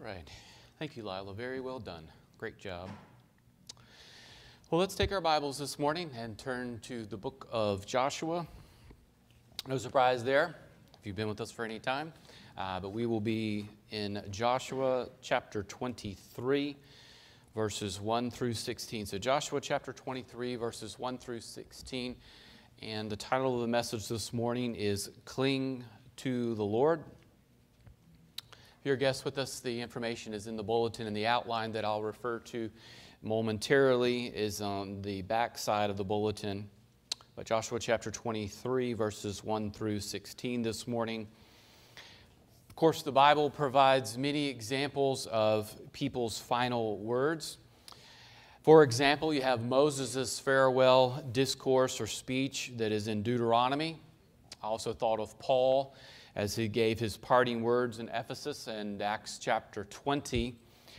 right. Thank you, Lila. Very well done. Great job. Well, let's take our Bibles this morning and turn to the book of Joshua. No surprise there, if you've been with us for any time. But we will be in Joshua chapter 23, verses 1 through 16. So Joshua chapter 23, verses 1 through 16. And the title of the message this morning is Cling to the Lord. If you're a guest with us, the information is in the bulletin, and the outline that I'll refer to momentarily is on the back side of the bulletin. But Joshua chapter 23, verses 1 through 16 this morning. Of course, the Bible provides many examples of people's final words. For example, you have Moses' farewell discourse or speech that is in Deuteronomy. I also thought of Paul as he gave his parting words in Ephesus and Acts chapter 20.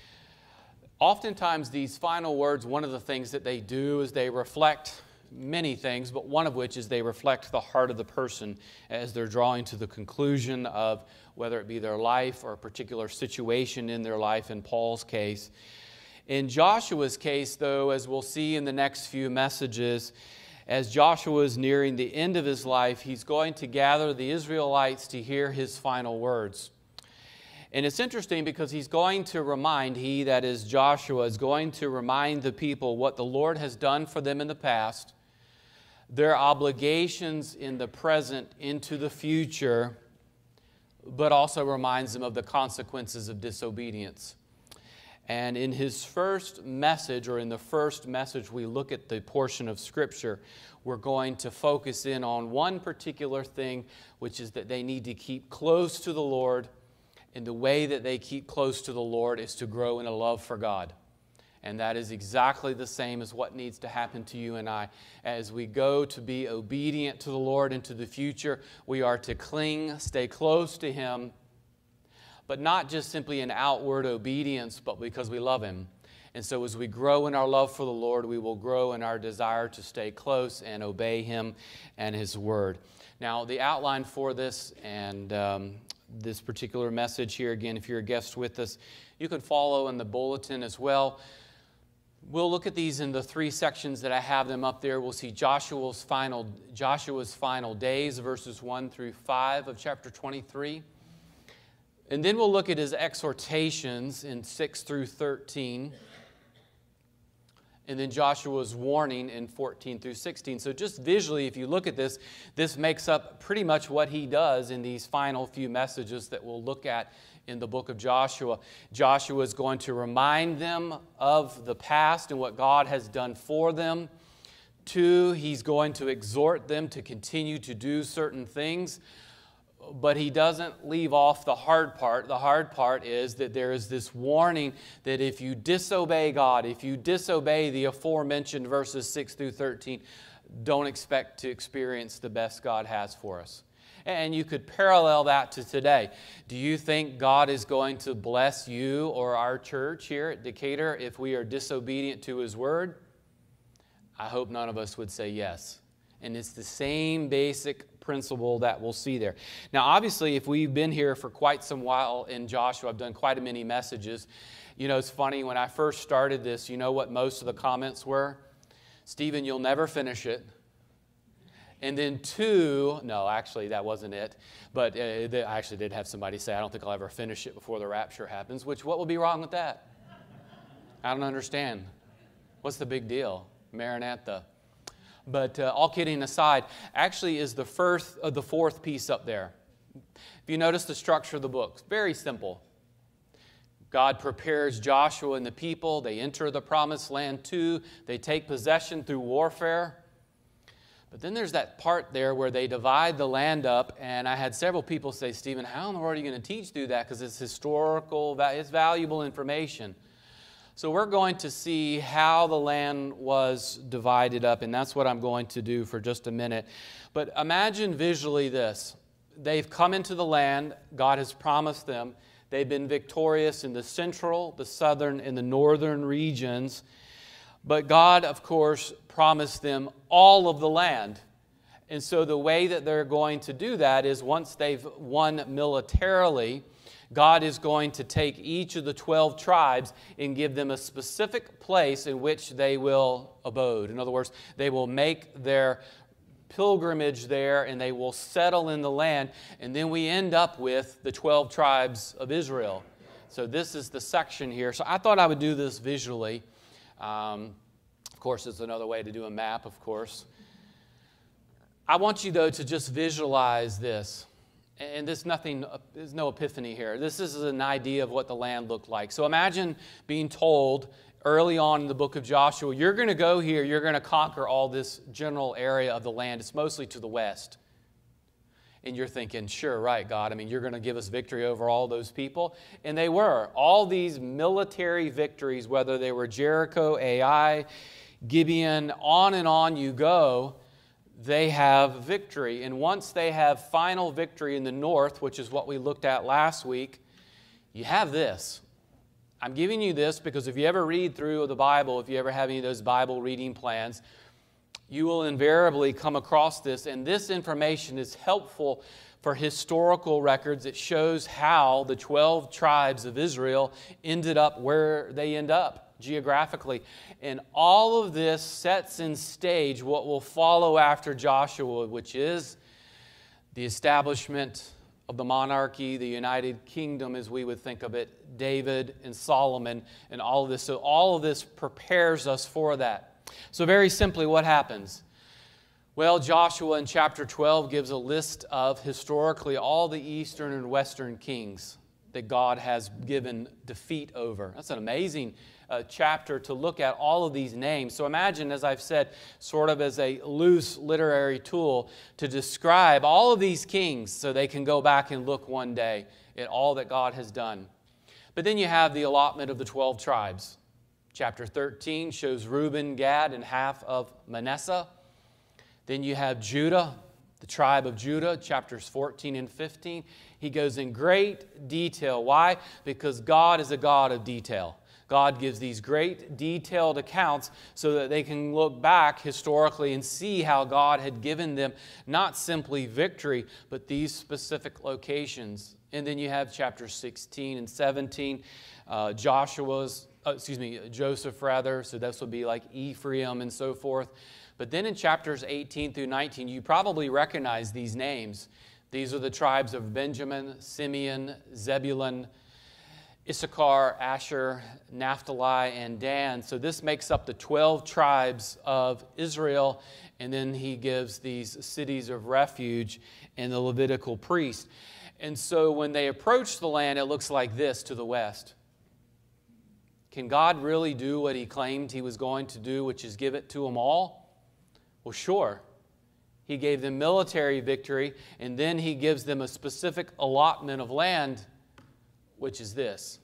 Oftentimes, these final words, one of the things that they do is they reflect many things, but one of which is they reflect the heart of the person as they're drawing to the conclusion of whether it be their life or a particular situation in their life, in Paul's case. In Joshua's case, though, as we'll see in the next few messages, as Joshua is nearing the end of his life, he's going to gather the Israelites to hear his final words. And it's interesting because he's going to remind, he, that is Joshua, is going to remind the people what the Lord has done for them in the past, their obligations in the present into the future, but also reminds them of the consequences of disobedience. And in his first message, or in the first message we look at the portion of Scripture, we're going to focus in on one particular thing, which is that they need to keep close to the Lord. And the way that they keep close to the Lord is to grow in a love for God. And that is exactly the same as what needs to happen to you and I. As we go to be obedient to the Lord into the future, we are to cling, stay close to Him, but not just simply in outward obedience, but because we love Him. And so as we grow in our love for the Lord, we will grow in our desire to stay close and obey Him and His Word. Now, the outline for this and this particular message here, again, if you're a guest with us, you can follow in the bulletin as well. We'll look at these in the three sections that I have them up there. We'll see Joshua's final days, verses 1 through 5 of chapter 23. And then we'll look at his exhortations in 6 through 13. And then Joshua's warning in 14 through 16. So just visually, if you look at this, this makes up pretty much what he does in these final few messages that we'll look at in the book of Joshua. Joshua is going to remind them of the past and what God has done for them. 2, he's going to exhort them to continue to do certain things. But he doesn't leave off the hard part. The hard part is that there is this warning that if you disobey God, if you disobey the aforementioned verses 6 through 13, don't expect to experience the best God has for us. And you could parallel that to today. Do you think God is going to bless you or our church here at Decatur if we are disobedient to His Word? I hope none of us would say yes. And it's the same basic principle that we'll see there. Now, obviously, if we've been here for quite some while in Joshua, I've done quite a many messages. You know, it's funny, when I first started this, you know what most of the comments were? Stephen, you'll never finish it. And then 2, no, actually, that wasn't it. But I actually did have somebody say, I don't think I'll ever finish it before the rapture happens, which, what would be wrong with that? I don't understand. What's the big deal? Maranatha. But all kidding aside, actually is the fourth piece up there. If you notice the structure of the book, it's very simple. God prepares Joshua and the people. They enter the promised land. 2, they take possession through warfare. But then there's that part there where they divide the land up. And I had several people say, Stephen, how in the world are you going to teach through that? Because it's historical, it's valuable information. So we're going to see how the land was divided up, and that's what I'm going to do for just a minute. But imagine visually this. They've come into the land God has promised them. They've been victorious in the central, the southern, and the northern regions. But God, of course, promised them all of the land. And so the way that they're going to do that is once they've won militarily, God is going to take each of the 12 tribes and give them a specific place in which they will abode. In other words, they will make their pilgrimage there and they will settle in the land. And then we end up with the 12 tribes of Israel. So this is the section here. So I thought I would do this visually. Of course, it's another way to do a map, of course. I want you, though, to just visualize this. And there's no epiphany here. This is an idea of what the land looked like. So imagine being told early on in the book of Joshua, you're going to go here, you're going to conquer all this general area of the land. It's mostly to the west. And you're thinking, sure, right, God. I mean, you're going to give us victory over all those people. And they were. All these military victories, whether they were Jericho, Ai, Gibeon, on and on you go, they have victory. And once they have final victory in the north, which is what we looked at last week, you have this. I'm giving you this because if you ever read through the Bible, if you ever have any of those Bible reading plans, you will invariably come across this. And this information is helpful for historical records. It shows how the 12 tribes of Israel ended up where they end up geographically. And all of this sets in stage what will follow after Joshua, which is the establishment of the monarchy, the United Kingdom as we would think of it, David and Solomon and all of this. So all of this prepares us for that. So very simply, what happens? Well, Joshua in chapter 12 gives a list of historically all the eastern and western kings that God has given defeat over. That's an amazing chapter to look at all of these names. So imagine, as I've said, sort of as a loose literary tool to describe all of these kings so they can go back and look one day at all that God has done. But then you have the allotment of the 12 tribes. Chapter 13 shows Reuben, Gad, and half of Manasseh. Then you have Judah, the tribe of Judah, chapters 14 and 15. He goes in great detail. Why? Because God is a God of detail. God gives these great detailed accounts so that they can look back historically and see how God had given them not simply victory, but these specific locations. And then you have chapters 16 and 17, Joseph rather, so this would be like Ephraim and so forth. But then in chapters 18 through 19, you probably recognize these names. These are the tribes of Benjamin, Simeon, Zebulun, Issachar, Asher, Naphtali, and Dan. So this makes up the 12 tribes of Israel. And then he gives these cities of refuge and the Levitical priest. And so when they approach the land, it looks like this to the west. Can God really do what he claimed he was going to do, which is give it to them all? Well, sure. He gave them military victory, and then he gives them a specific allotment of land, which is this.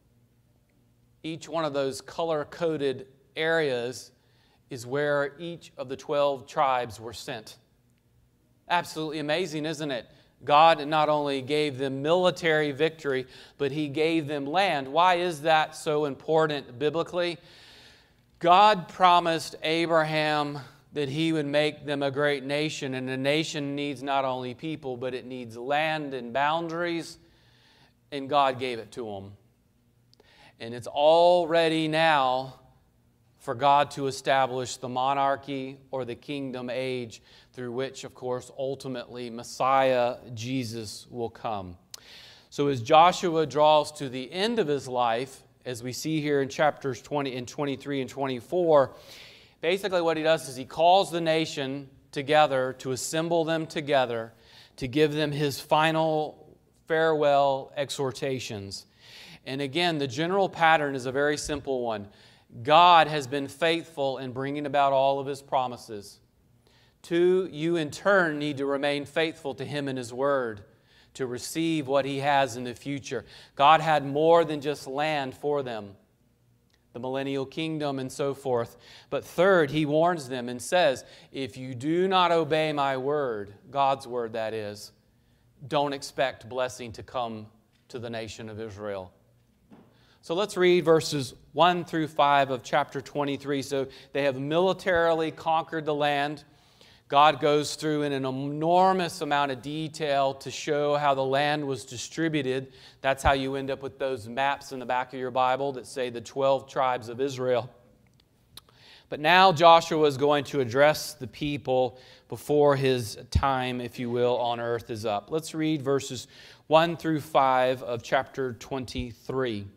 Each one of those color-coded areas is where each of the 12 tribes were sent. Absolutely amazing, isn't it? God not only gave them military victory, but he gave them land. Why is that so important biblically? God promised Abraham that he would make them a great nation, and a nation needs not only people, but it needs land and boundaries, and God gave it to them. And it's all ready now for God to establish the monarchy or the kingdom age through which, of course, ultimately Messiah, Jesus, will come. So as Joshua draws to the end of his life, as we see here in chapters 20 and 23 and 24, basically what he does is he calls the nation together to assemble them together to give them his final farewell exhortations. And again, the general pattern is a very simple one. God has been faithful in bringing about all of his promises. 2, you in turn need to remain faithful to him and his word to receive what he has in the future. God had more than just land for them, the millennial kingdom and so forth. But 3rd, he warns them and says, if you do not obey my word, God's word that is, don't expect blessing to come to the nation of Israel. So let's read verses 1 through 5 of chapter 23. So they have militarily conquered the land. God goes through in an enormous amount of detail to show how the land was distributed. That's how you end up with those maps in the back of your Bible that say the 12 tribes of Israel. But now Joshua is going to address the people before his time, if you will, on earth is up. Let's read verses 1 through 5 of chapter 23.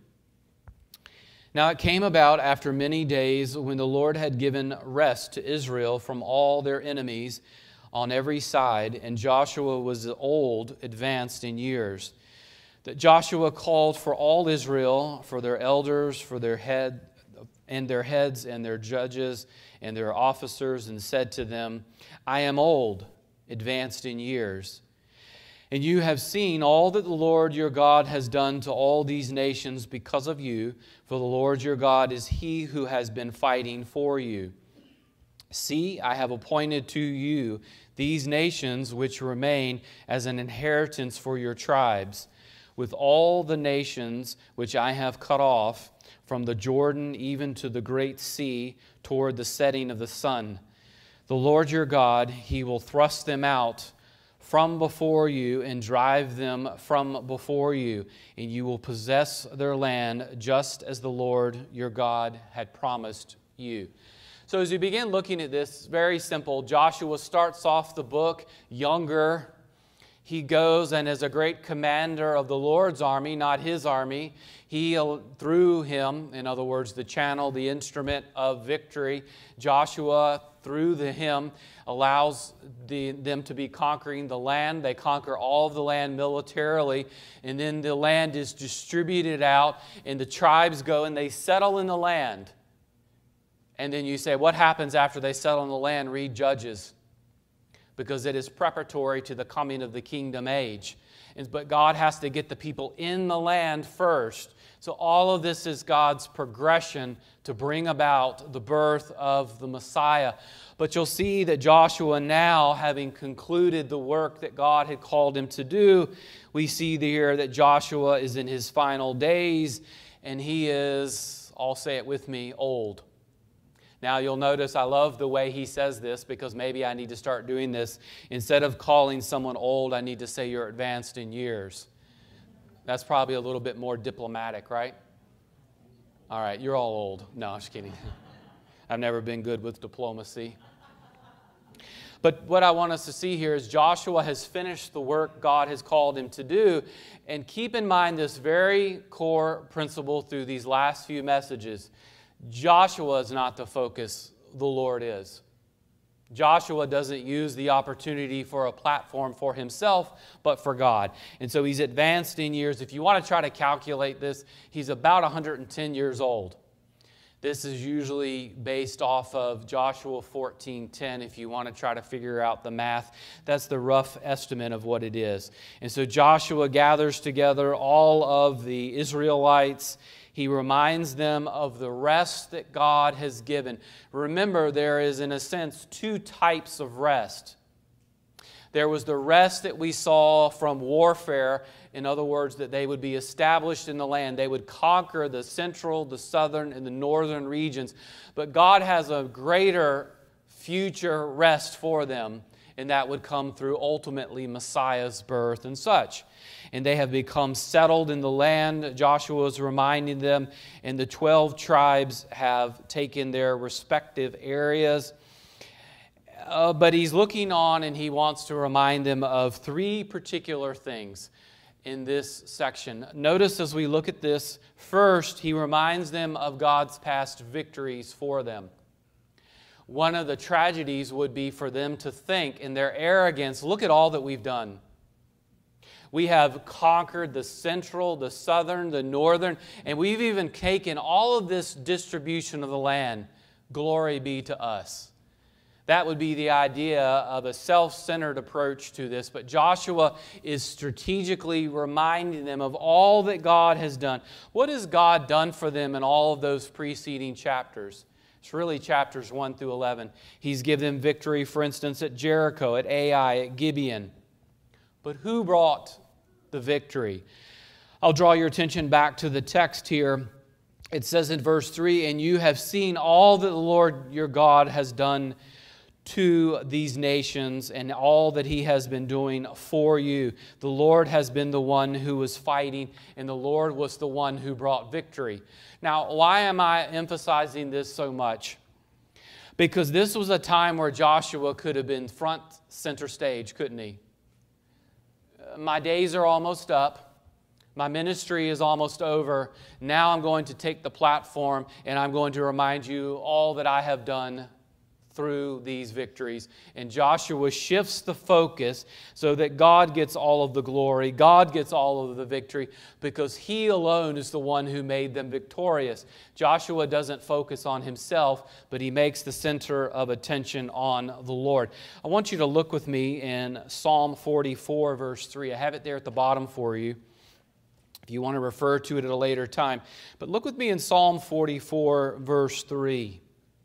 Now it came about after many days when the Lord had given rest to Israel from all their enemies on every side, and Joshua was old, advanced in years, that Joshua called for all Israel, for their elders, for their heads and their judges and their officers, and said to them, I am old, advanced in years. And you have seen all that the Lord your God has done to all these nations because of you, for the Lord your God is He who has been fighting for you. See, I have appointed to you these nations which remain as an inheritance for your tribes, with all the nations which I have cut off, from the Jordan even to the great sea, toward the setting of the sun. The Lord your God, He will thrust them out from before you and drive them from before you, and you will possess their land just as the Lord your God had promised you. So as you begin looking at this, very simple. Joshua starts off the book younger. He goes and is a great commander of the Lord's army, not his army. He, through him, in other words, the channel, the instrument of victory, Joshua, through him, allows them to be conquering the land. They conquer all of the land militarily, and then the land is distributed out, and the tribes go and they settle in the land. And then you say, what happens after they settle in the land? Read Judges, because it is preparatory to the coming of the kingdom age. But God has to get the people in the land first. So all of this is God's progression to bring about the birth of the Messiah. But you'll see that Joshua now, having concluded the work that God had called him to do, we see here that Joshua is in his final days, and he is, I'll say it with me, old. Now you'll notice I love the way he says this, because maybe I need to start doing this. Instead of calling someone old, I need to say you're advanced in years. That's probably a little bit more diplomatic, right? All right, you're all old. No, I'm just kidding. I've never been good with diplomacy. But what I want us to see here is Joshua has finished the work God has called him to do. And keep in mind this very core principle through these last few messages. Joshua is not the focus, the Lord is. Joshua doesn't use the opportunity for a platform for himself, but for God. And so he's advanced in years. If you want to try to calculate this, he's about 110 years old. This is usually based off of Joshua 14:10 if you want to try to figure out the math. That's the rough estimate of what it is. And so Joshua gathers together all of the Israelites. He reminds them of the rest that God has given. Remember, there is, in a sense, two types of rest. There was the rest that we saw from warfare. In other words, that they would be established in the land. They would conquer the central, the southern, and the northern regions. But God has a greater future rest for them, and that would come through ultimately Messiah's birth and such. And they have become settled in the land. Joshua is reminding them, and the 12 tribes have taken their respective areas. But he's looking on, and he wants to remind them of three particular things in this section. Notice as we look at this, first, he reminds them of God's past victories for them. One of the tragedies would be for them to think in their arrogance, look at all that we've done. We have conquered the central, the southern, the northern, and we've even taken all of this distribution of the land. Glory be to us. That would be the idea of a self-centered approach to this. But Joshua is strategically reminding them of all that God has done. What has God done for them in all of those preceding chapters? It's really chapters 1 through 11. He's given them victory, for instance, at Jericho, at Ai, at Gibeon. But who brought the victory? I'll draw your attention back to the text here. It says in verse 3, and you have seen all that the Lord your God has done to these nations and all that He has been doing for you. The Lord has been the one who was fighting, and the Lord was the one who brought victory. Now, why am I emphasizing this so much? Because this was a time where Joshua could have been front center stage, couldn't he? My days are almost up. My ministry is almost over. Now I'm going to take the platform and I'm going to remind you all that I have done through these victories. And Joshua shifts the focus so that God gets all of the glory, God gets all of the victory, because He alone is the one who made them victorious. Joshua doesn't focus on himself, but he makes the center of attention on the Lord. I want you to look with me in Psalm 44, verse 3. I have it there at the bottom for you, if you want to refer to it at a later time. But look with me in Psalm 44, verse 3.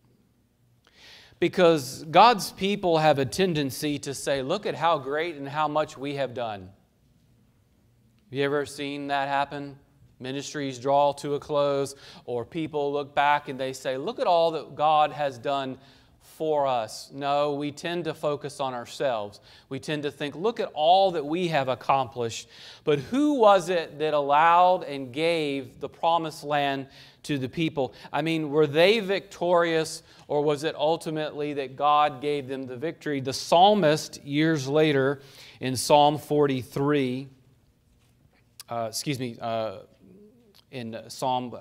Because God's people have a tendency to say, look at how great and how much we have done. Have you ever seen that happen? Ministries draw to a close, or people look back and they say, look at all that God has done for us. No, we tend to focus on ourselves. We tend to think, look at all that we have accomplished. But who was it that allowed and gave the promised land to the people? I mean, were they victorious, or was it ultimately that God gave them the victory? The psalmist, years later, in Psalm 43, in Psalm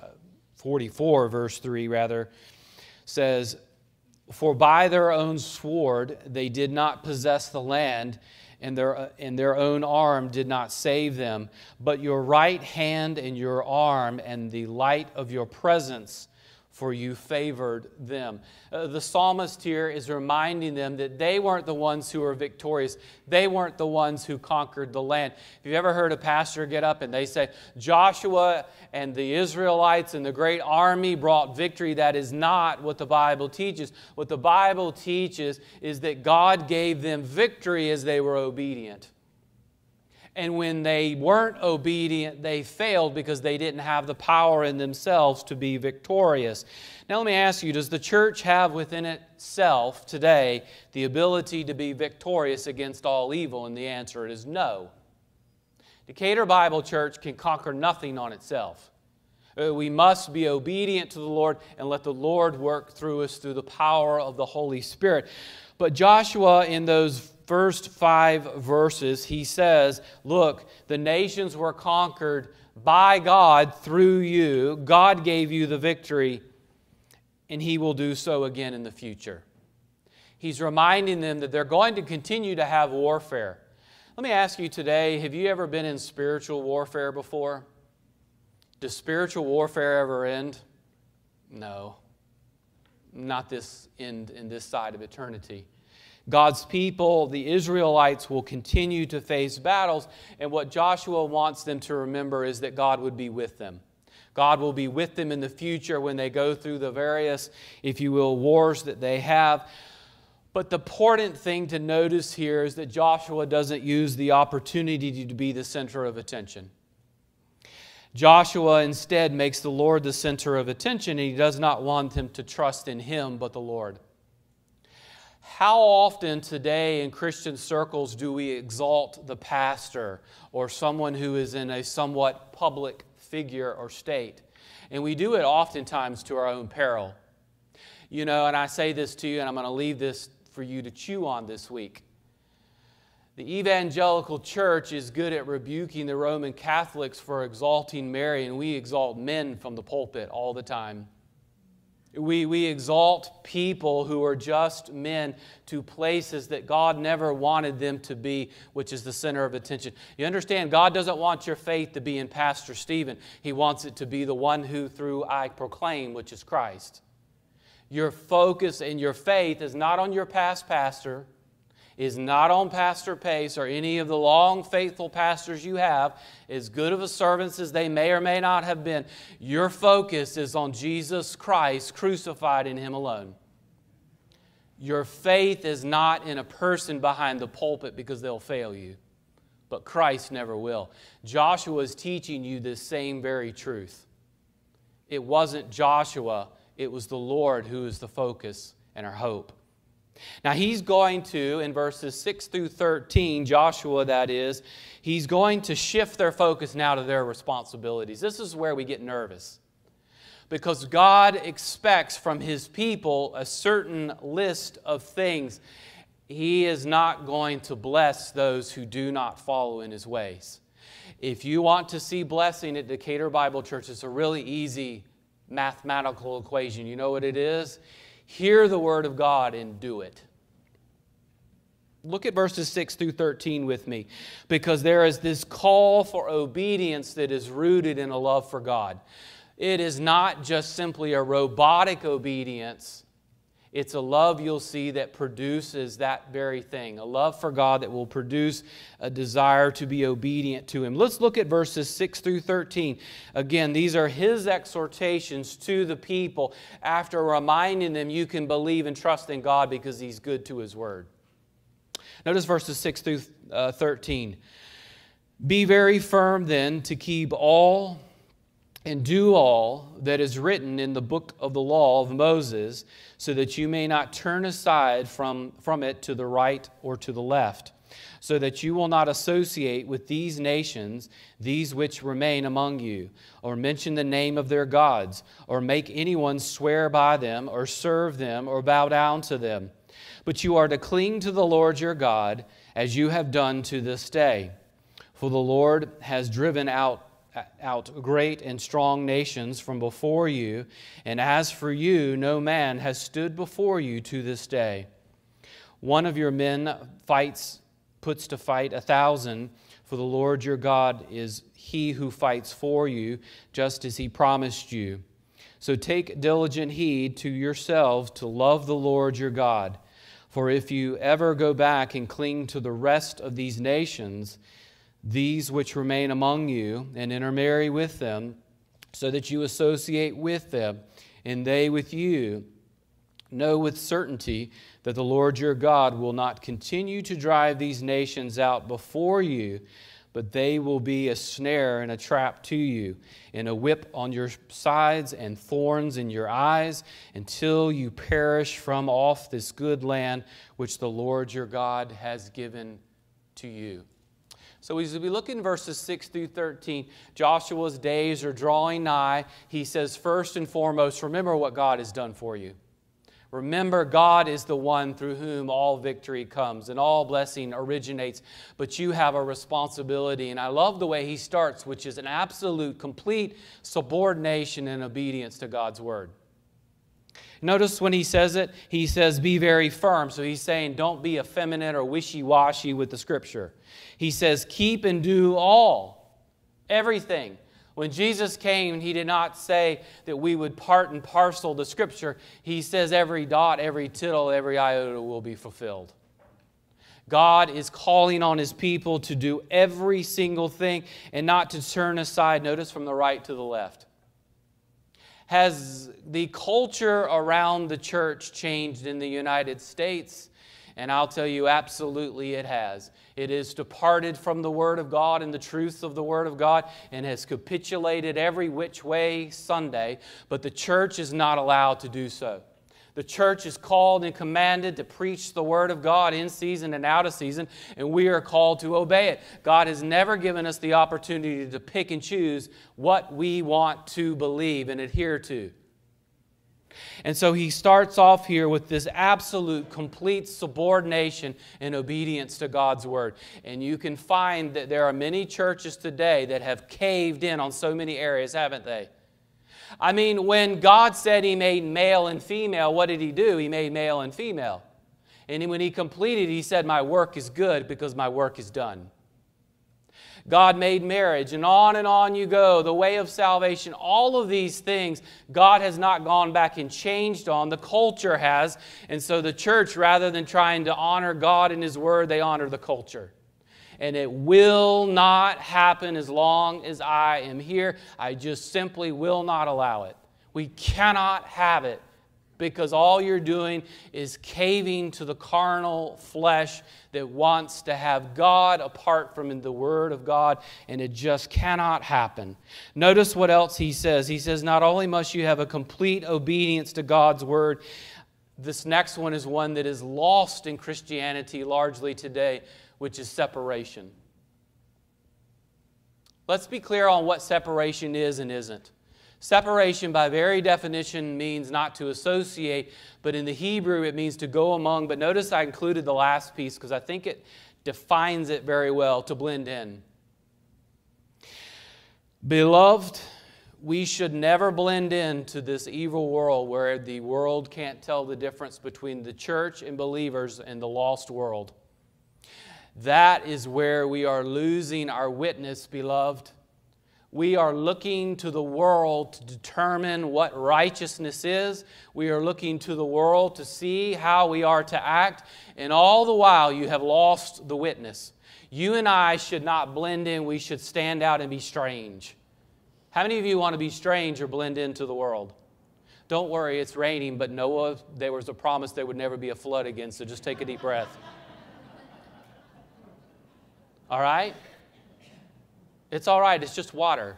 44, verse 3, rather, says, for by their own sword they did not possess the land, and their own arm did not save them. But your right hand and your arm and the light of your presence, for you favored them. The psalmist here is reminding them that they weren't the ones who were victorious. They weren't the ones who conquered the land. Have you ever heard a pastor get up and they say, Joshua and the Israelites and the great army brought victory? That is not what the Bible teaches. What the Bible teaches is that God gave them victory as they were obedient. And when they weren't obedient, they failed because they didn't have the power in themselves to be victorious. Now let me ask you, does the church have within itself today the ability to be victorious against all evil? And the answer is no. Decatur Bible Church can conquer nothing on itself. We must be obedient to the Lord and let the Lord work through us through the power of the Holy Spirit. But Joshua, in those first 5 verses, he says, look, the nations were conquered by God through you. God gave you the victory, and He will do so again in the future. He's reminding them that they're going to continue to have warfare. Let me ask you today, have you ever been in spiritual warfare before? Does spiritual warfare ever end? No. Not this end in this side of eternity. God's people, the Israelites, will continue to face battles, and what Joshua wants them to remember is that God would be with them. God will be with them in the future when they go through the various, if you will, wars that they have. But the important thing to notice here is that Joshua doesn't use the opportunity to be the center of attention. Joshua instead makes the Lord the center of attention, and he does not want them to trust in him but the Lord. How often today in Christian circles do we exalt the pastor or someone who is in a somewhat public figure or state? And we do it oftentimes to our own peril. You know, and I say this to you, and I'm going to leave this for you to chew on this week. The evangelical church is good at rebuking the Roman Catholics for exalting Mary, and we exalt men from the pulpit all the time. We exalt people who are just men to places that God never wanted them to be, which is the center of attention. You understand, God doesn't want your faith to be in Pastor Stephen. He wants it to be the one who through I proclaim, which is Christ. Your focus and your faith is not on your past pastor, is not on Pastor Pace or any of the long faithful pastors you have, as good of a servants as they may or may not have been. Your focus is on Jesus Christ crucified in Him alone. Your faith is not in a person behind the pulpit because they'll fail you, but Christ never will. Joshua is teaching you this same very truth. It wasn't Joshua, it was the Lord who is the focus and our hope. Now he's going to, in verses 6 through 13, Joshua that is, he's going to shift their focus now to their responsibilities. This is where we get nervous. Because God expects from His people a certain list of things. He is not going to bless those who do not follow in His ways. If you want to see blessing at Decatur Bible Church, it's a really easy mathematical equation. You know what it is? Hear the Word of God and do it. Look at verses 6 through 13 with me, because there is this call for obedience that is rooted in a love for God. It is not just simply a robotic obedience. It's a love you'll see that produces that very thing. A love for God that will produce a desire to be obedient to Him. Let's look at verses 6 through 13. Again, these are His exhortations to the people after reminding them you can believe and trust in God because He's good to His Word. Notice verses 6 through 13. Be very firm then to keep all and do all that is written in the book of the law of Moses, so that you may not turn aside from it to the right or to the left, so that you will not associate with these nations, these which remain among you, or mention the name of their gods, or make anyone swear by them, or serve them, or bow down to them. But you are to cling to the Lord your God, as you have done to this day. For the Lord has driven out great and strong nations from before you, and as for you, no man has stood before you to this day. One of your men puts to fight 1,000, for the Lord your God is He who fights for you, just as He promised you. So take diligent heed to yourselves to love the Lord your God. For if you ever go back and cling to the rest of these nations, these which remain among you, and intermarry with them, so that you associate with them, and they with you, know with certainty that the Lord your God will not continue to drive these nations out before you, but they will be a snare and a trap to you, and a whip on your sides and thorns in your eyes, until you perish from off this good land which the Lord your God has given to you. So as we look in verses 6 through 13, Joshua's days are drawing nigh. He says, first and foremost, remember what God has done for you. Remember, God is the one through whom all victory comes and all blessing originates. But you have a responsibility. And I love the way he starts, which is an absolute, complete subordination and obedience to God's Word. Notice when he says it, he says, be very firm. So he's saying, don't be effeminate or wishy-washy with the Scripture. He says, keep and do all, everything. When Jesus came, He did not say that we would part and parcel the Scripture. He says every dot, every tittle, every iota will be fulfilled. God is calling on His people to do every single thing and not to turn aside, notice, from the right to the left. Has the culture around the church changed in the United States? And I'll tell you, absolutely it has. It has departed from the Word of God and the truth of the Word of God and has capitulated every which way Sunday, but the church is not allowed to do so. The church is called and commanded to preach the Word of God in season and out of season, and we are called to obey it. God has never given us the opportunity to pick and choose what we want to believe and adhere to. And so he starts off here with this absolute, complete subordination and obedience to God's Word. And you can find that there are many churches today that have caved in on so many areas, haven't they? I mean, when God said He made male and female, what did He do? He made male and female. And when He completed, He said, my work is good because my work is done. God made marriage, and on you go, the way of salvation, all of these things, God has not gone back and changed on. The culture has. And so the church, rather than trying to honor God and His Word, they honor the culture. And it will not happen as long as I am here. I just simply will not allow it. We cannot have it, because all you're doing is caving to the carnal flesh that wants to have God apart from the Word of God, and it just cannot happen. Notice what else he says. He says, not only must you have a complete obedience to God's Word, This next one is one that is lost in Christianity largely today, which is separation. Let's be clear on what separation is and isn't. Separation, by very definition, means not to associate, but in the Hebrew it means to go among. But notice I included the last piece because I think it defines it very well, to blend in. Beloved, we should never blend into this evil world where the world can't tell the difference between the church and believers and the lost world. That is where we are losing our witness, beloved. We are looking to the world to determine what righteousness is. We are looking to the world to see how we are to act. And all the while, you have lost the witness. You and I should not blend in. We should stand out and be strange. How many of you want to be strange or blend into the world? Don't worry, it's raining, but Noah, there was a promise there would never be a flood again, so just take a deep breath. All right? It's all right, it's just water.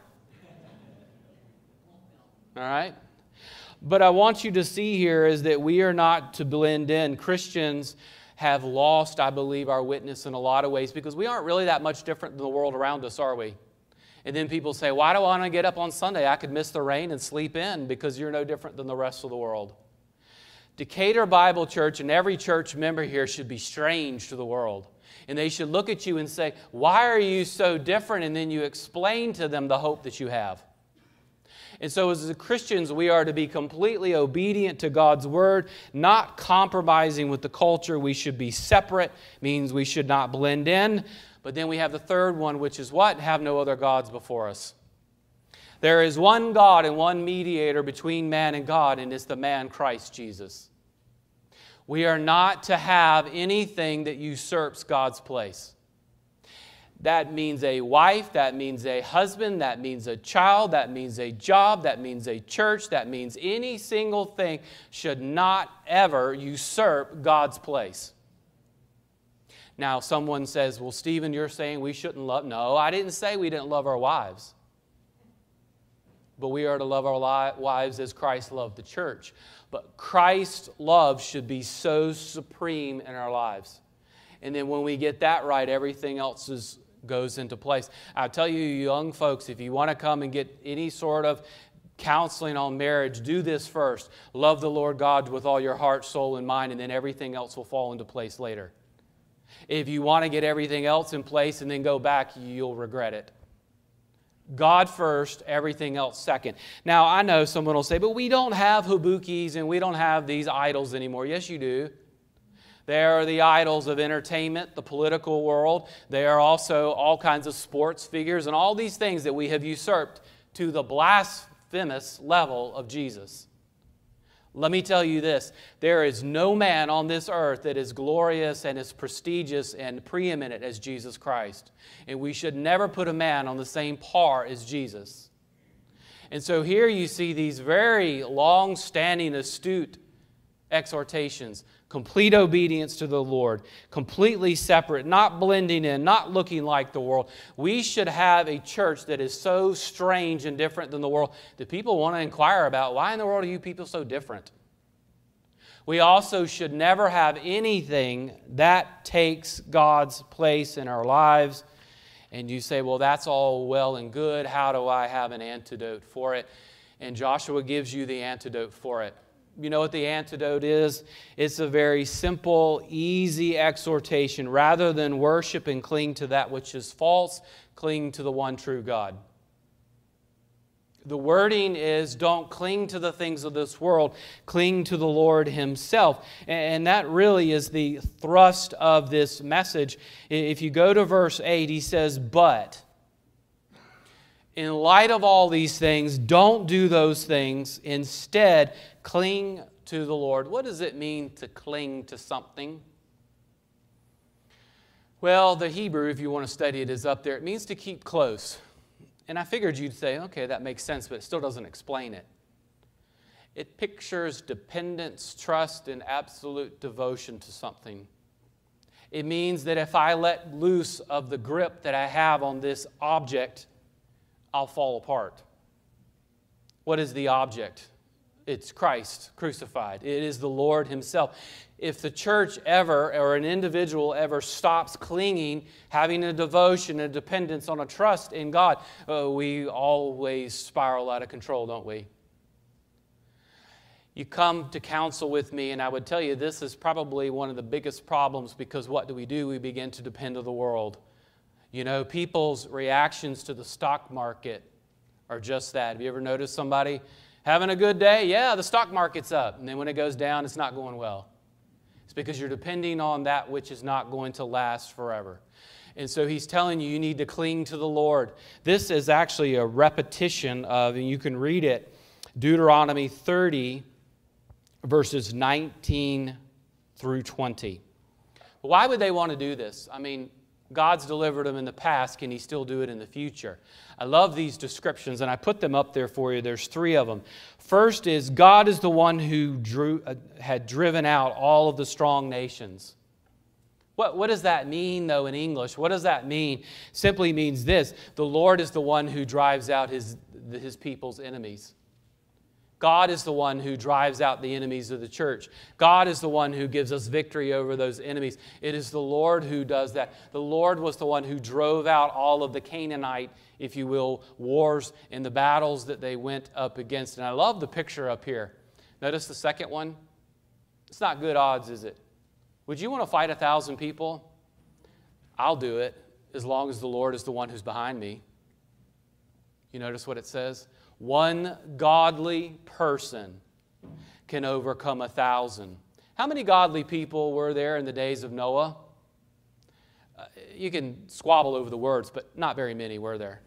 All right? But I want you to see here is that we are not to blend in. Christians have lost, I believe, our witness in a lot of ways because we aren't really that much different than the world around us, are we? And then people say, why do I want to get up on Sunday? I could miss the rain and sleep in because you're no different than the rest of the world. Decatur Bible Church and every church member here should be strange to the world. And they should look at you and say, why are you so different? And then you explain to them the hope that you have. And so as Christians, we are to be completely obedient to God's Word, not compromising with the culture. We should be separate, means we should not blend in. But then we have the third one, which is what? Have no other gods before us. There is one God and one mediator between man and God, and it's the man Christ Jesus. We are not to have anything that usurps God's place. That means a wife, that means a husband, that means a child, that means a job, that means a church, that means any single thing should not ever usurp God's place. Now, someone says, well, Stephen, you're saying we shouldn't love. No, I didn't say we didn't love our wives. But we are to love our wives as Christ loved the church. But Christ's love should be so supreme in our lives. And then when we get that right, everything else goes into place. I'll tell you, young folks, if you want to come and get any sort of counseling on marriage, do this first. Love the Lord God with all your heart, soul, and mind, and then everything else will fall into place later. If you want to get everything else in place and then go back, you'll regret it. God first, everything else second. Now, I know someone will say, but we don't have habukis and we don't have these idols anymore. Yes, you do. There are the idols of entertainment, the political world. There are also all kinds of sports figures and all these things that we have usurped to the blasphemous level of Jesus. Let me tell you this, there is no man on this earth that is glorious and as prestigious and preeminent as Jesus Christ. And we should never put a man on the same par as Jesus. And so here you see these very long-standing, astute exhortations. Complete obedience to the Lord. Completely separate, not blending in, not looking like the world. We should have a church that is so strange and different than the world that people want to inquire about, why in the world are you people so different? We also should never have anything that takes God's place in our lives. And you say, well, that's all well and good. How do I have an antidote for it? And Joshua gives you the antidote for it. You know what the antidote is? It's a very simple, easy exhortation. Rather than worship and cling to that which is false, cling to the one true God. The wording is, don't cling to the things of this world, cling to the Lord Himself. And that really is the thrust of this message. If you go to verse 8, he says, but in light of all these things, don't do those things. Instead, cling to the Lord. What does it mean to cling to something? Well, the Hebrew, if you want to study it, is up there. It means to keep close. And I figured you'd say, okay, that makes sense, but it still doesn't explain it. It pictures dependence, trust, and absolute devotion to something. It means that if I let loose of the grip that I have on this object, I'll fall apart. What is the object? It's Christ crucified. It is the Lord Himself. If the church ever, or an individual ever stops clinging, having a devotion, a dependence on a trust in God, we always spiral out of control, don't we? You come to counsel with me, and I would tell you this is probably one of the biggest problems, because what do? We begin to depend on the world. You know, people's reactions to the stock market are just that. Have you ever noticed somebody having a good day? Yeah, the stock market's up. And then when it goes down, it's not going well. It's because you're depending on that which is not going to last forever. And so he's telling you, you need to cling to the Lord. This is actually a repetition of, and you can read it, Deuteronomy 30, verses 19 through 20. But why would they want to do this? I mean, God's delivered them in the past. Can He still do it in the future? I love these descriptions, and I put them up there for you. There's 3 of them. First is, God is the one who had driven out all of the strong nations. What does that mean, though, in English? What does that mean? Simply means this: the Lord is the one who drives out His people's enemies. God is the one who drives out the enemies of the church. God is the one who gives us victory over those enemies. It is the Lord who does that. The Lord was the one who drove out all of the Canaanite, if you will, wars and the battles that they went up against. And I love the picture up here. Notice the second one. It's not good odds, is it? Would you want to fight 1,000 people? I'll do it, as long as the Lord is the one who's behind me. You notice what it says? One godly person can overcome 1,000. How many godly people were there in the days of Noah? You can squabble over the words, but not very many were there.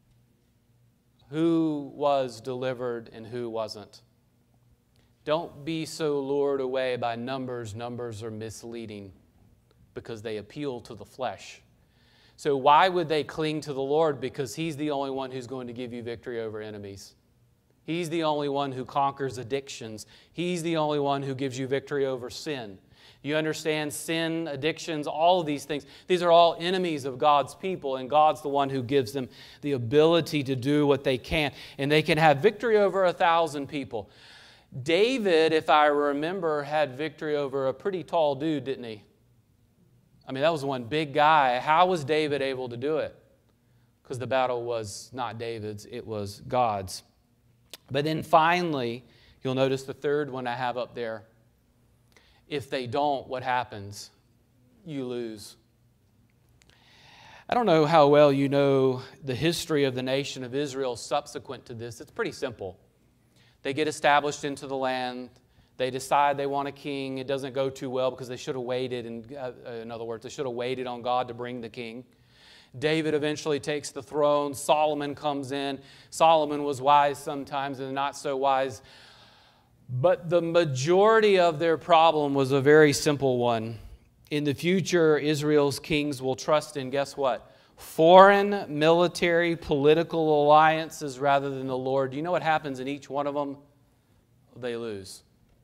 Who was delivered and who wasn't? Don't be so lured away by numbers. Numbers are misleading because they appeal to the flesh. So why would they cling to the Lord? Because He's the only one who's going to give you victory over enemies. He's the only one who conquers addictions. He's the only one who gives you victory over sin. You understand? Sin, addictions, all of these things. These are all enemies of God's people, and God's the one who gives them the ability to do what they can. And they can have victory over 1,000 people. David, if I remember, had victory over a pretty tall dude, didn't he? I mean, that was one big guy. How was David able to do it? Because the battle was not David's, it was God's. But then finally, you'll notice the third one I have up there. If they don't, what happens? You lose. I don't know how well you know the history of the nation of Israel subsequent to this. It's pretty simple. They get established into the land. They decide they want a king. It doesn't go too well because they should have waited. In other words, they should have waited on God to bring the king. David eventually takes the throne. Solomon comes in. Solomon was wise sometimes and not so wise. But the majority of their problem was a very simple one. In the future, Israel's kings will trust in, guess what? Foreign, military, political alliances rather than the Lord. Do you know what happens in each one of them? They lose.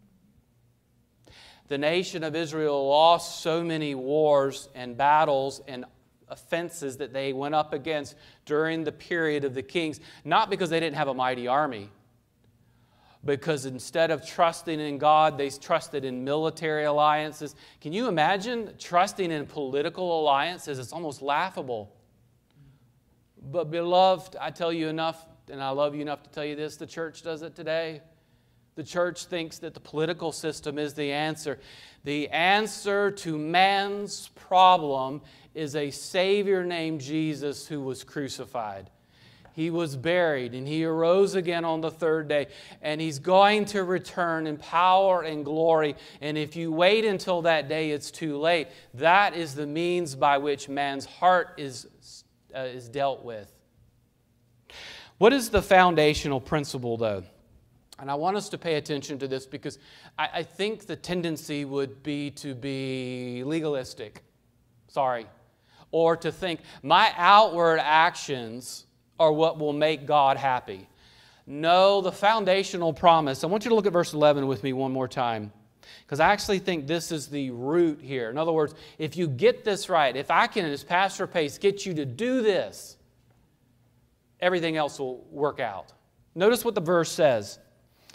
The nation of Israel lost so many wars and battles and offenses that they went up against during the period of the kings, not because they didn't have a mighty army, because instead of trusting in God, they trusted in military alliances. Can you imagine trusting in political alliances? It's almost laughable. But beloved, I tell you enough, and I love you enough to tell you this, the church does it today. The church thinks that the political system is the answer. The answer to man's problem is a Savior named Jesus who was crucified. He was buried and He arose again on the third day. And He's going to return in power and glory. And if you wait until that day, it's too late. That is the means by which man's heart is dealt with. What is the foundational principle, though? And I want us to pay attention to this because I think the tendency would be to be legalistic. Or to think my outward actions are what will make God happy. No, the foundational promise. I want you to look at verse 11 with me one more time, because I actually think this is the root here. In other words, if you get this right, if I can, as Pastor Pace, get you to do this, everything else will work out. Notice what the verse says.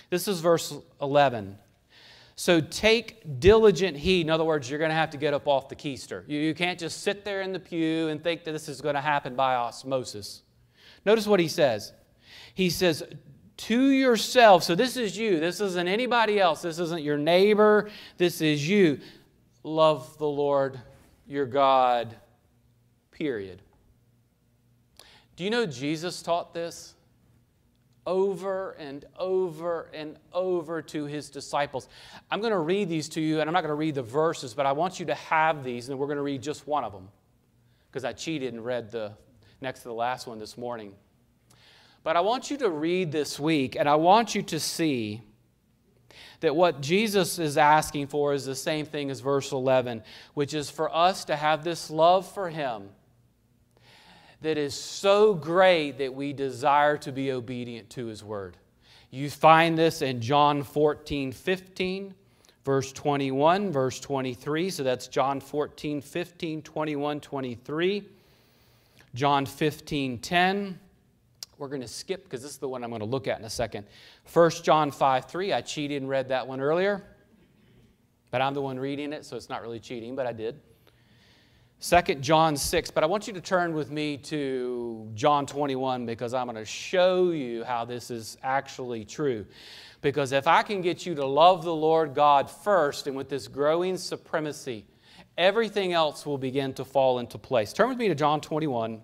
This is verse 11. So take diligent heed. In other words, you're going to have to get up off the keister. You can't just sit there in the pew and think that this is going to happen by osmosis. Notice what he says. He says, to yourself. So this is you. This isn't anybody else. This isn't your neighbor. This is you. Love the Lord your God. Period. Do you know Jesus taught this over and over and over to His disciples? I'm going to read these to you, and I'm not going to read the verses, but I want you to have these, and we're going to read just one of them because I cheated and read the next to the last one this morning. But I want you to read this week, and I want you to see that what Jesus is asking for is the same thing as verse 11, which is for us to have this love for Him that is so great that we desire to be obedient to His Word. You find this in John 14:15, verse 21, verse 23. So that's John 14:15, 21, 23. John 15:10. We're going to skip because this is the one I'm going to look at in a second. 1 John 5:3. I cheated and read that one earlier. But I'm the one reading it, so it's not really cheating, but I did. 2 John 6, but I want you to turn with me to John 21 because I'm going to show you how this is actually true. Because if I can get you to love the Lord God first, and with this growing supremacy, everything else will begin to fall into place. Turn with me to John 21.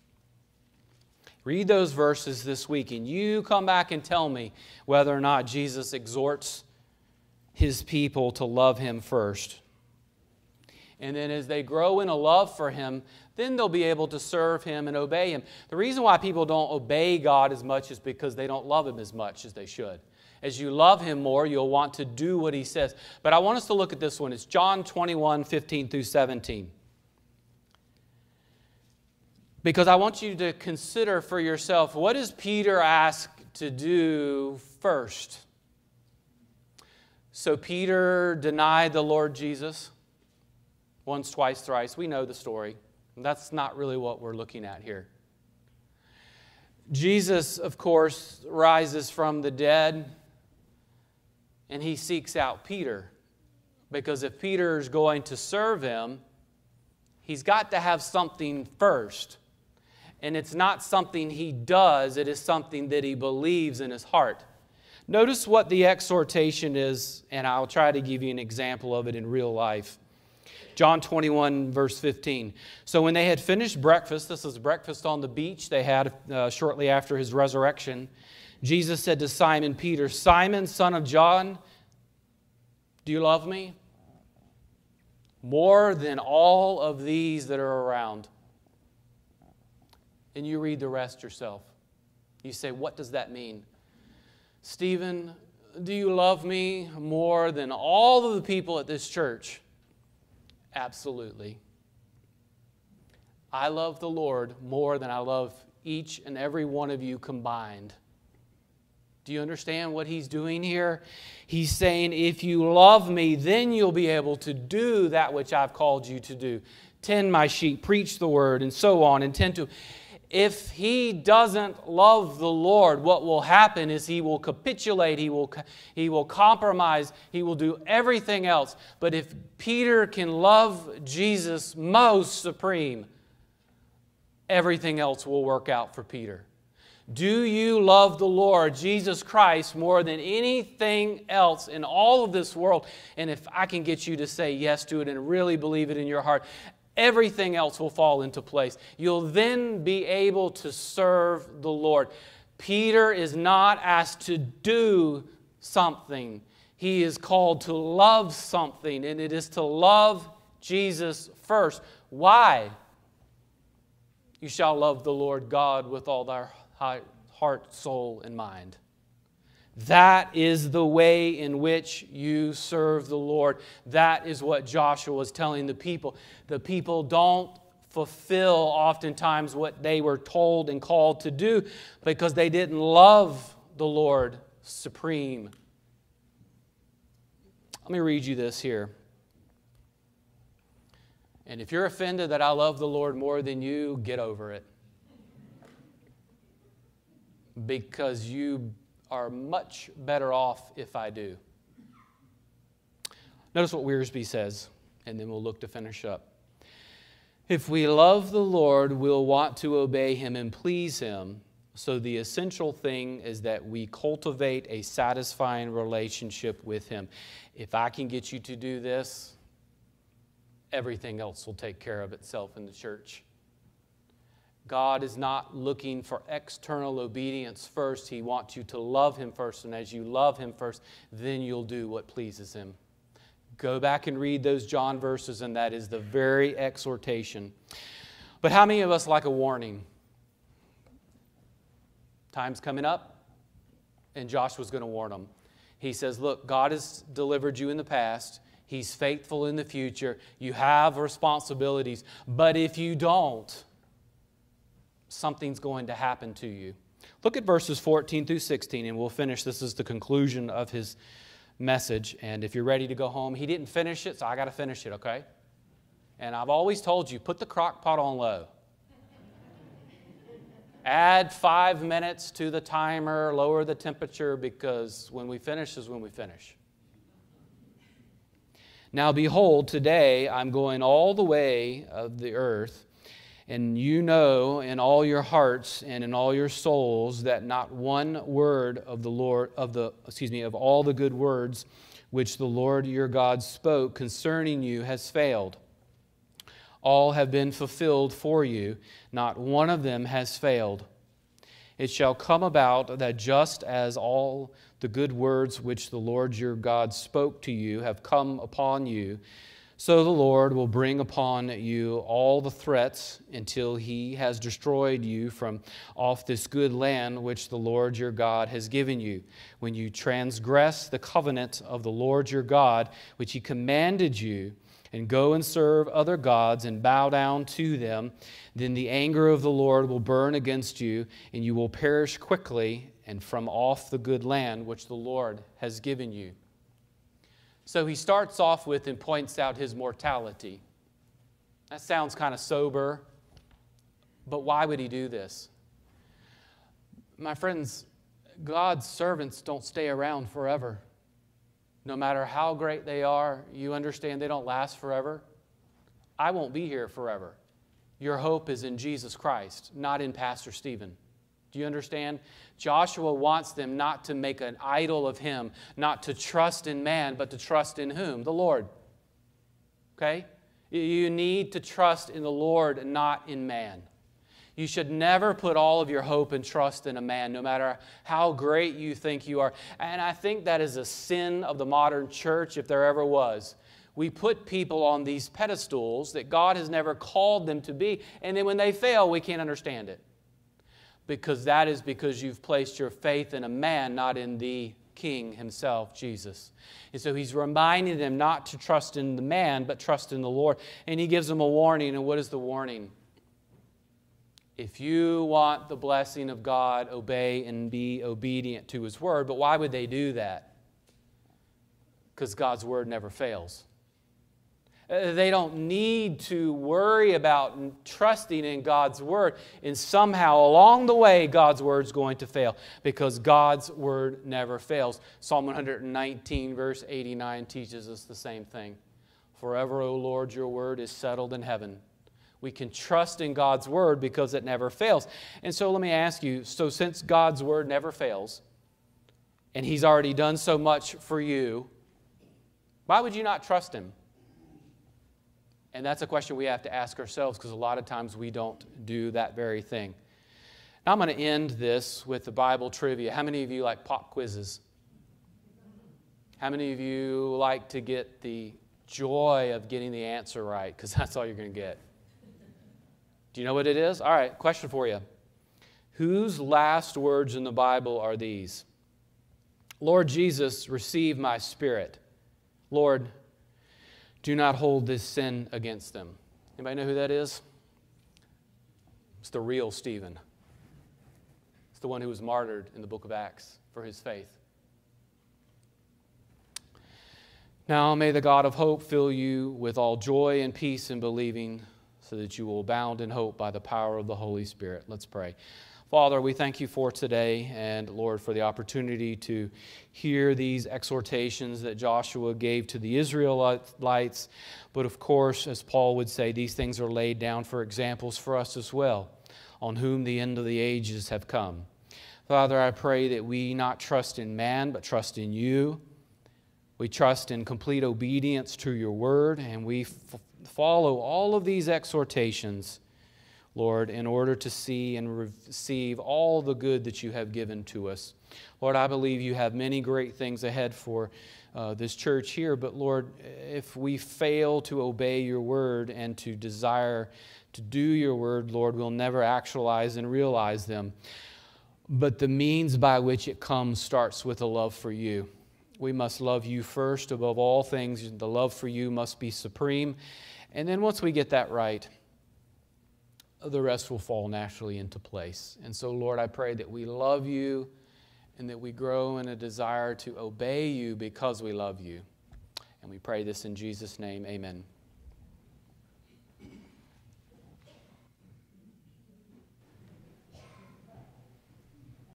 Read those verses this week, and you come back and tell me whether or not Jesus exhorts His people to love Him first. And then as they grow in a love for Him, then they'll be able to serve Him and obey Him. The reason why people don't obey God as much is because they don't love Him as much as they should. As you love Him more, you'll want to do what He says. But I want us to look at this one. It's John 21:15 through 17. Because I want you to consider for yourself, what does Peter ask to do first? So Peter denied the Lord Jesus. Once, twice, thrice. We know the story. That's not really what we're looking at here. Jesus, of course, rises from the dead, and He seeks out Peter. Because if Peter's going to serve Him, he's got to have something first. And it's not something he does, it is something that he believes in his heart. Notice what the exhortation is, and I'll try to give you an example of it in real life. John 21, verse 15. So when they had finished breakfast, this is breakfast on the beach they had shortly after His resurrection, Jesus said to Simon Peter, Simon, son of John, do you love me? More than all of these that are around. And you read the rest yourself. You say, what does that mean? Stephen, do you love me more than all of the people at this church? Absolutely. I love the Lord more than I love each and every one of you combined. Do you understand what He's doing here? He's saying, if you love me, then you'll be able to do that which I've called you to do. Tend my sheep, preach the word, and so on, and tend to. If he doesn't love the Lord, what will happen is he will capitulate, he will compromise, he will do everything else. But if Peter can love Jesus most supreme, everything else will work out for Peter. Do you love the Lord Jesus Christ more than anything else in all of this world? And if I can get you to say yes to it and really believe it in your heart, everything else will fall into place. You'll then be able to serve the Lord. Peter is not asked to do something. He is called to love something, and it is to love Jesus first. Why? You shall love the Lord God with all thy heart, soul, and mind. That is the way in which you serve the Lord. That is what Joshua was telling the people. The people don't fulfill oftentimes what they were told and called to do because they didn't love the Lord supreme. Let me read you this here. And if you're offended that I love the Lord more than you, get over it. Because you are much better off if I do. Notice what Wiersbe says, and then we'll look to finish up. If we love the Lord, we'll want to obey Him and please Him. So the essential thing is that we cultivate a satisfying relationship with Him. If I can get you to do this, everything else will take care of itself in the church. God is not looking for external obedience first. He wants you to love Him first. And as you love Him first, then you'll do what pleases Him. Go back and read those John verses, and that is the very exhortation. But how many of us like a warning? Time's coming up, and Joshua's going to warn them. He says, look, God has delivered you in the past. He's faithful in the future. You have responsibilities. But if you don't, something's going to happen to you. Look at verses 14 through 16, and we'll finish. This is the conclusion of his message. And if you're ready to go home, he didn't finish it, so I got to finish it, okay? And I've always told you, put the crock pot on low. Add 5 minutes to the timer, lower the temperature, because when we finish is when we finish. Now behold, today I'm going all the way of the earth, and you know in all your hearts and in all your souls that not one word of the Lord of all the good words which the Lord your God spoke concerning you has failed. All have been fulfilled for you, not one of them has failed. It shall come about that just as all the good words which the Lord your God spoke to you have come upon you, so the Lord will bring upon you all the threats until He has destroyed you from off this good land which the Lord your God has given you. When you transgress the covenant of the Lord your God, which He commanded you, and go and serve other gods and bow down to them, then the anger of the Lord will burn against you, and you will perish quickly and from off the good land which the Lord has given you. So he starts off with and points out his mortality. That sounds kind of sober, but why would he do this? My friends, God's servants don't stay around forever. No matter how great they are, you understand they don't last forever. I won't be here forever. Your hope is in Jesus Christ, not in Pastor Stephen. Do you understand? Joshua wants them not to make an idol of him, not to trust in man, but to trust in whom? The Lord. Okay? You need to trust in the Lord and not in man. You should never put all of your hope and trust in a man, no matter how great you think you are. And I think that is a sin of the modern church, if there ever was. We put people on these pedestals that God has never called them to be, and then when they fail, we can't understand it. Because that is because you've placed your faith in a man, not in the King himself, Jesus. And so he's reminding them not to trust in the man, but trust in the Lord. And he gives them a warning, and what is the warning? If you want the blessing of God, obey and be obedient to His Word. But why would they do that? Because God's Word never fails. They don't need to worry about trusting in God's Word. And somehow along the way, God's Word is going to fail. Because God's Word never fails. Psalm 119 verse 89 teaches us the same thing. Forever, O Lord, your Word is settled in heaven. We can trust in God's Word because it never fails. And so let me ask you, so since God's Word never fails, and He's already done so much for you, why would you not trust Him? And that's a question we have to ask ourselves, because a lot of times we don't do that very thing. Now I'm going to end this with the Bible trivia. How many of you like pop quizzes? How many of you like to get the joy of getting the answer right? Because that's all you're going to get. Do you know what it is? All right, question for you. Whose last words in the Bible are these? Lord Jesus, receive my spirit. Lord, do not hold this sin against them. Anybody know who that is? It's the real Stephen. It's the one who was martyred in the book of Acts for his faith. Now may the God of hope fill you with all joy and peace in believing, so that you will abound in hope by the power of the Holy Spirit. Let's pray. Father, we thank you for today and, Lord, for the opportunity to hear these exhortations that Joshua gave to the Israelites. But of course, as Paul would say, these things are laid down for examples for us as well, on whom the end of the ages have come. Father, I pray that we not trust in man, but trust in you. We trust in complete obedience to your word, and we follow all of these exhortations, Lord, in order to see and receive all the good that you have given to us. Lord, I believe you have many great things ahead for this church here, but Lord, if we fail to obey your word and to desire to do your word, Lord, we'll never actualize and realize them. But the means by which it comes starts with a love for you. We must love you first above all things. The love for you must be supreme. And then once we get that right, the rest will fall naturally into place. And so, Lord, I pray that we love you and that we grow in a desire to obey you because we love you. And we pray this in Jesus' name. Amen.